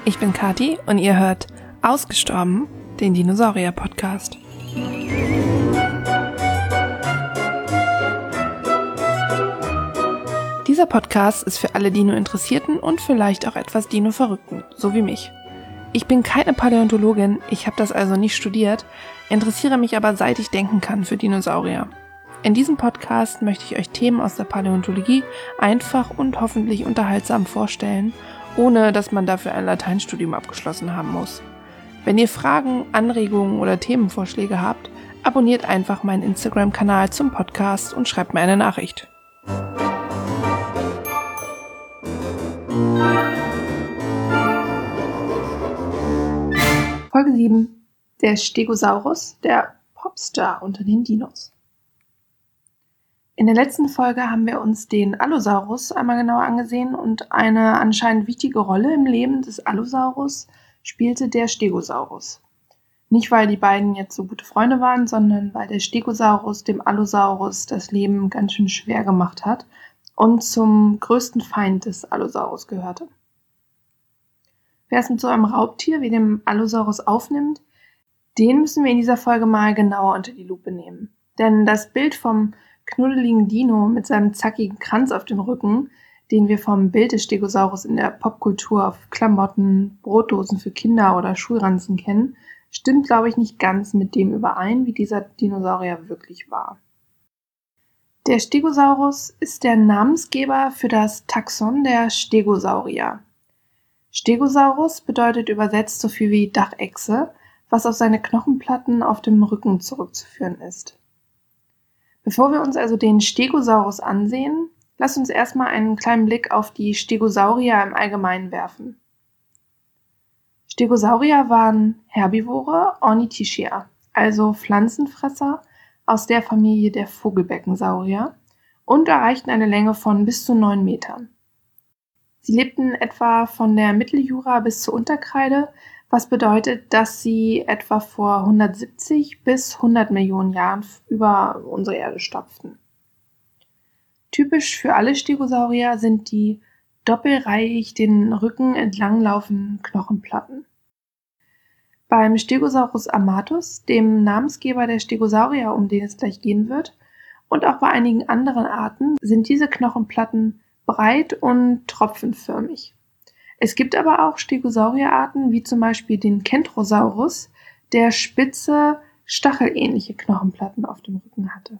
Ich bin Kathi und ihr hört Ausgestorben, den Dinosaurier-Podcast. Dieser Podcast ist für alle Dino-Interessierten und vielleicht auch etwas Dino-Verrückten, so wie mich. Ich bin keine Paläontologin, ich habe das also nicht studiert, interessiere mich aber seit ich denken kann für Dinosaurier. In diesem Podcast möchte ich euch Themen aus der Paläontologie einfach und hoffentlich unterhaltsam vorstellen, ohne dass man dafür ein Lateinstudium abgeschlossen haben muss. Wenn ihr Fragen, Anregungen oder Themenvorschläge habt, abonniert einfach meinen Instagram-Kanal zum Podcast und schreibt mir eine Nachricht. Folge 7. Der Stegosaurus, der Popstar unter den Dinos. In der letzten Folge haben wir uns den Allosaurus einmal genauer angesehen und eine anscheinend wichtige Rolle im Leben des Allosaurus spielte der Stegosaurus. Nicht, weil die beiden jetzt so gute Freunde waren, sondern weil der Stegosaurus dem Allosaurus das Leben ganz schön schwer gemacht hat und zum größten Feind des Allosaurus gehörte. Wer es mit so einem Raubtier wie dem Allosaurus aufnimmt, den müssen wir in dieser Folge mal genauer unter die Lupe nehmen. Denn das Bild vom knuddeligen Dino mit seinem zackigen Kranz auf dem Rücken, den wir vom Bild des Stegosaurus in der Popkultur auf Klamotten, Brotdosen für Kinder oder Schulranzen kennen, stimmt, glaube ich, nicht ganz mit dem überein, wie dieser Dinosaurier wirklich war. Der Stegosaurus ist der Namensgeber für das Taxon der Stegosaurier. Stegosaurus bedeutet übersetzt so viel wie Dachechse, was auf seine Knochenplatten auf dem Rücken zurückzuführen ist. Bevor wir uns also den Stegosaurus ansehen, lasst uns erstmal einen kleinen Blick auf die Stegosaurier im Allgemeinen werfen. Stegosaurier waren Herbivore Ornithischia, also Pflanzenfresser aus der Familie der Vogelbeckensaurier und erreichten eine Länge von bis zu 9 Metern. Sie lebten etwa von der Mitteljura bis zur Unterkreide, was bedeutet, dass sie etwa vor 170 bis 100 Millionen Jahren über unsere Erde stapften. Typisch für alle Stegosaurier sind die doppelreihig den Rücken entlanglaufenden Knochenplatten. Beim Stegosaurus amatus, dem Namensgeber der Stegosaurier, um den es gleich gehen wird, und auch bei einigen anderen Arten sind diese Knochenplatten breit und tropfenförmig. Es gibt aber auch Stegosaurierarten, wie zum Beispiel den Kentrosaurus, der spitze, stachelähnliche Knochenplatten auf dem Rücken hatte.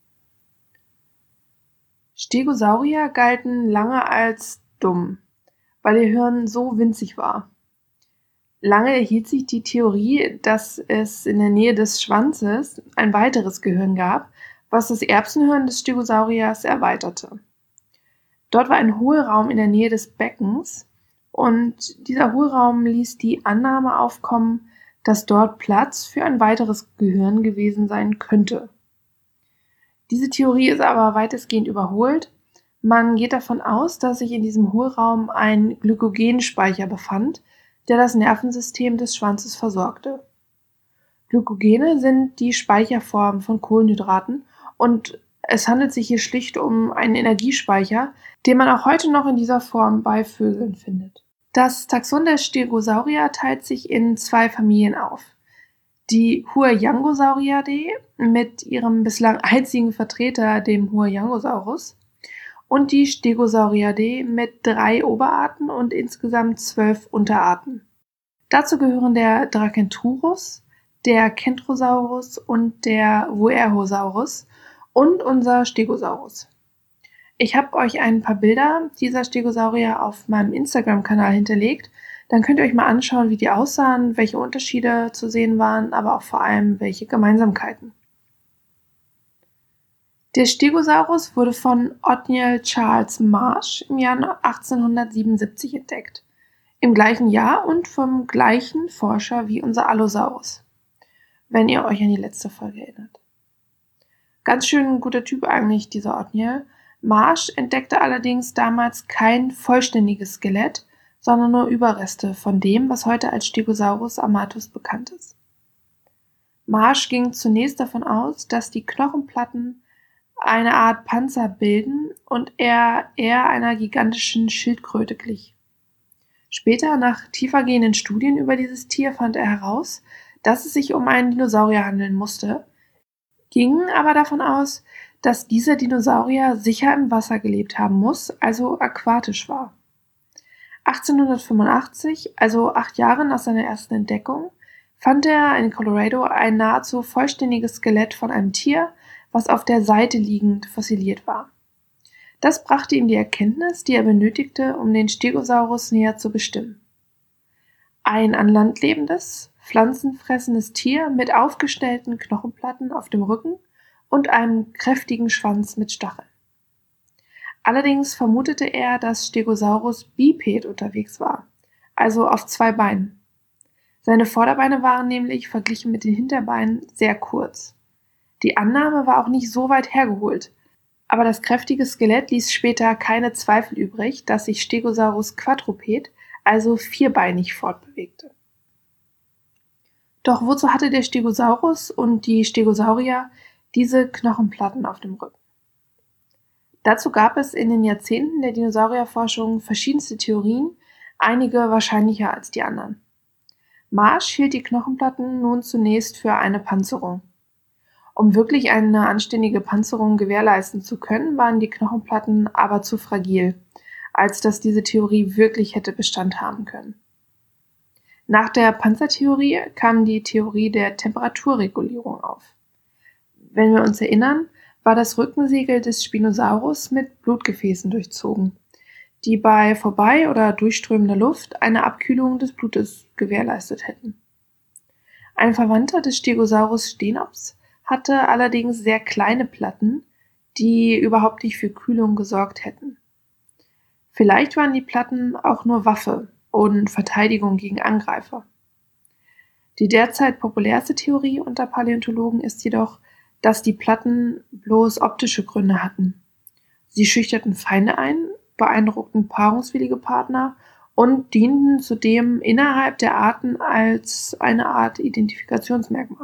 Stegosaurier galten lange als dumm, weil ihr Hirn so winzig war. Lange erhielt sich die Theorie, dass es in der Nähe des Schwanzes ein weiteres Gehirn gab, was das Erbsenhirn des Stegosauriers erweiterte. Dort war ein Hohlraum in der Nähe des Beckens, und dieser Hohlraum ließ die Annahme aufkommen, dass dort Platz für ein weiteres Gehirn gewesen sein könnte. Diese Theorie ist aber weitestgehend überholt. Man geht davon aus, dass sich in diesem Hohlraum ein Glykogenspeicher befand, der das Nervensystem des Schwanzes versorgte. Glykogene sind die Speicherform von Kohlenhydraten und es handelt sich hier schlicht um einen Energiespeicher, den man auch heute noch in dieser Form bei Vögeln findet. Das Taxon der Stegosaurier teilt sich in 2 Familien auf. Die Huayangosauridae mit ihrem bislang einzigen Vertreter, dem Huayangosaurus, und die Stegosauridae mit 3 Oberarten und insgesamt 12 Unterarten. Dazu gehören der Dracenturus, der Kentrosaurus und der Vuerhosaurus und unser Stegosaurus. Ich habe euch ein paar Bilder dieser Stegosaurier auf meinem Instagram-Kanal hinterlegt. Dann könnt ihr euch mal anschauen, wie die aussahen, welche Unterschiede zu sehen waren, aber auch vor allem welche Gemeinsamkeiten. Der Stegosaurus wurde von Othniel Charles Marsh im Jahr 1877 entdeckt. Im gleichen Jahr und vom gleichen Forscher wie unser Allosaurus, wenn ihr euch an die letzte Folge erinnert. Ganz schön guter Typ eigentlich, dieser Othniel. Marsh entdeckte allerdings damals kein vollständiges Skelett, sondern nur Überreste von dem, was heute als Stegosaurus amatus bekannt ist. Marsh ging zunächst davon aus, dass die Knochenplatten eine Art Panzer bilden und er eher einer gigantischen Schildkröte glich. Später, nach tiefergehenden Studien über dieses Tier, fand er heraus, dass es sich um einen Dinosaurier handeln musste, ging aber davon aus, dass dieser Dinosaurier sicher im Wasser gelebt haben muss, also aquatisch war. 1885, also 8 Jahre nach seiner ersten Entdeckung, fand er in Colorado ein nahezu vollständiges Skelett von einem Tier, was auf der Seite liegend fossiliert war. Das brachte ihm die Erkenntnis, die er benötigte, um den Stegosaurus näher zu bestimmen. Ein an Land lebendes, pflanzenfressendes Tier mit aufgestellten Knochenplatten auf dem Rücken und einem kräftigen Schwanz mit Stacheln. Allerdings vermutete er, dass Stegosaurus biped unterwegs war, also auf 2 Beinen. Seine Vorderbeine waren nämlich verglichen mit den Hinterbeinen sehr kurz. Die Annahme war auch nicht so weit hergeholt, aber das kräftige Skelett ließ später keine Zweifel übrig, dass sich Stegosaurus quadruped, also vierbeinig, fortbewegte. Doch wozu hatte der Stegosaurus und die Stegosaurier diese Knochenplatten auf dem Rücken? Dazu gab es in den Jahrzehnten der Dinosaurierforschung verschiedenste Theorien, einige wahrscheinlicher als die anderen. Marsh hielt die Knochenplatten nun zunächst für eine Panzerung. Um wirklich eine anständige Panzerung gewährleisten zu können, waren die Knochenplatten aber zu fragil, als dass diese Theorie wirklich hätte Bestand haben können. Nach der Panzertheorie kam die Theorie der Temperaturregulierung auf. Wenn wir uns erinnern, war das Rückensegel des Spinosaurus mit Blutgefäßen durchzogen, die bei vorbei- oder durchströmender Luft eine Abkühlung des Blutes gewährleistet hätten. Ein Verwandter des Stegosaurus Stenops hatte allerdings sehr kleine Platten, die überhaupt nicht für Kühlung gesorgt hätten. Vielleicht waren die Platten auch nur Waffe und Verteidigung gegen Angreifer. Die derzeit populärste Theorie unter Paläontologen ist jedoch, dass die Platten bloß optische Gründe hatten. Sie schüchterten Feinde ein, beeindruckten paarungswillige Partner und dienten zudem innerhalb der Arten als eine Art Identifikationsmerkmal.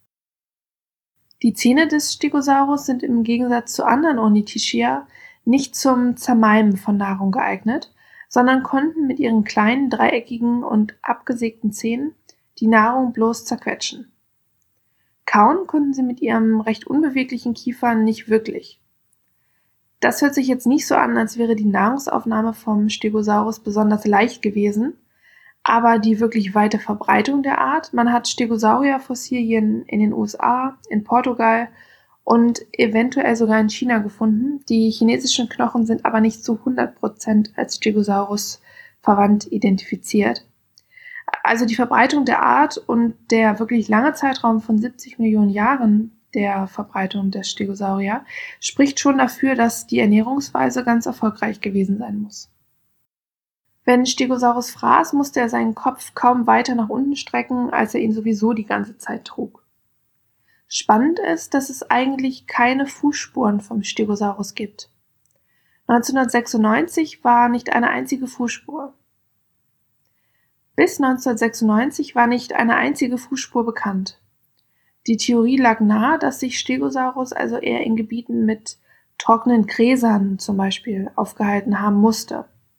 Die Zähne des Stegosaurus sind im Gegensatz zu anderen Ornithischia nicht zum Zermalmen von Nahrung geeignet, sondern konnten mit ihren kleinen, dreieckigen und abgesägten Zähnen die Nahrung bloß zerquetschen. Kauen konnten sie mit ihrem recht unbeweglichen Kiefer nicht wirklich. Das hört sich jetzt nicht so an, als wäre die Nahrungsaufnahme vom Stegosaurus besonders leicht gewesen, aber die wirklich weite Verbreitung der Art, man hat Stegosaurierfossilien in den USA, in Portugal und eventuell sogar in China gefunden. Die chinesischen Knochen sind aber nicht zu 100% als Stegosaurus verwandt identifiziert. Also die Verbreitung der Art und der wirklich lange Zeitraum von 70 Millionen Jahren der Verbreitung der Stegosaurier spricht schon dafür, dass die Ernährungsweise ganz erfolgreich gewesen sein muss. Wenn Stegosaurus fraß, musste er seinen Kopf kaum weiter nach unten strecken, als er ihn sowieso die ganze Zeit trug. Spannend ist, dass es eigentlich keine Fußspuren vom Stegosaurus gibt. 1996 war nicht eine einzige Fußspur. Bis 1996 war nicht eine einzige Fußspur bekannt. Die Theorie lag nahe, dass sich Stegosaurus also eher in Gebieten mit trockenen Gräsern zum Beispiel aufgehalten haben musste.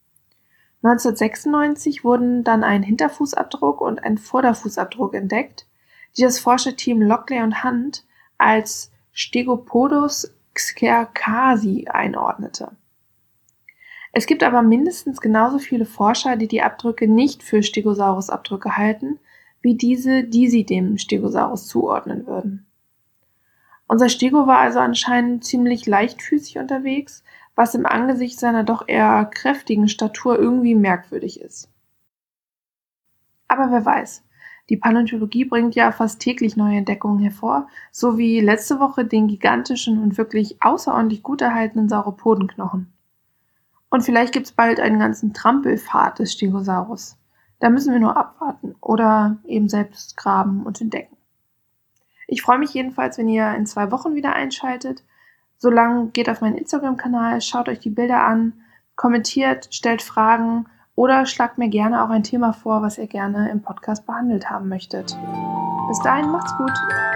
1996 wurden dann ein Hinterfußabdruck und ein Vorderfußabdruck entdeckt, die das Forscherteam Lockley und Hunt als Stegopodus xerxesi einordnete. Es gibt aber mindestens genauso viele Forscher, die die Abdrücke nicht für Stegosaurus-Abdrücke halten, wie diese, die sie dem Stegosaurus zuordnen würden. Unser Stego war also anscheinend ziemlich leichtfüßig unterwegs, was im Angesicht seiner doch eher kräftigen Statur irgendwie merkwürdig ist. Aber wer weiß, die Paläontologie bringt ja fast täglich neue Entdeckungen hervor, so wie letzte Woche den gigantischen und wirklich außerordentlich gut erhaltenen Sauropodenknochen. Und vielleicht gibt's bald einen ganzen Trampelpfad des Stegosaurus. Da müssen wir nur abwarten oder eben selbst graben und entdecken. Ich freue mich jedenfalls, wenn ihr in 2 Wochen wieder einschaltet. Solange geht auf meinen Instagram-Kanal, schaut euch die Bilder an, kommentiert, stellt Fragen oder schlagt mir gerne auch ein Thema vor, was ihr gerne im Podcast behandelt haben möchtet. Bis dahin, macht's gut!